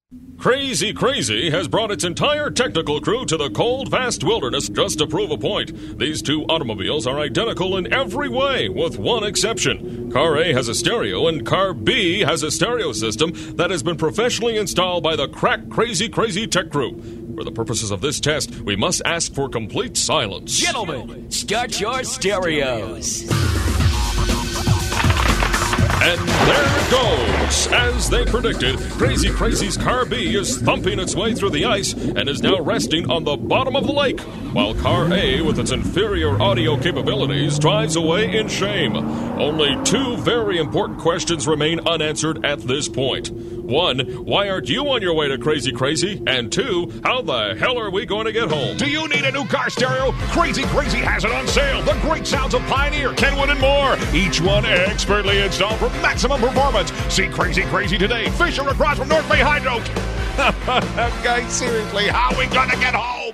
Crazy Crazy has brought its entire technical crew to the cold, vast wilderness just to prove a point. These two automobiles are identical in every way, with one exception. Car A has a stereo, and Car B has a stereo system that has been professionally installed by the crack Crazy Crazy tech crew. For the purposes of this test, we must ask for complete silence. Gentlemen, start your stereos. And there it goes. As they predicted, Crazy Crazy's Car B is thumping its way through the ice and is now resting on the bottom of the lake, while Car A, with its inferior audio capabilities, drives away in shame. Only two very important questions remain unanswered at this point. One, why aren't you on your way to Crazy Crazy? And two, how the hell are we going to get home? Do you need a new car stereo? Crazy Crazy has it on sale. The great sounds of Pioneer, Kenwood, and more. Each one expertly installed for maximum performance. See Crazy Crazy today. Fisher across from North Bay Hydro. Guys, seriously, how are we going to get home?